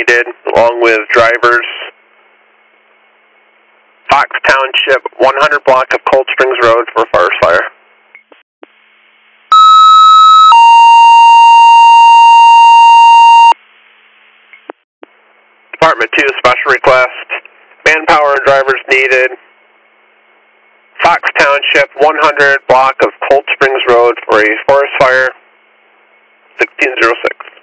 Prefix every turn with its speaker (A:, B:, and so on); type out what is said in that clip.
A: needed, along with drivers. Fox Township, 100 block of Cold Springs Road for forest fire. Department 2, special request. Manpower and drivers needed. Fox Township, 100 block of Cold Springs Road for a forest fire, 1606.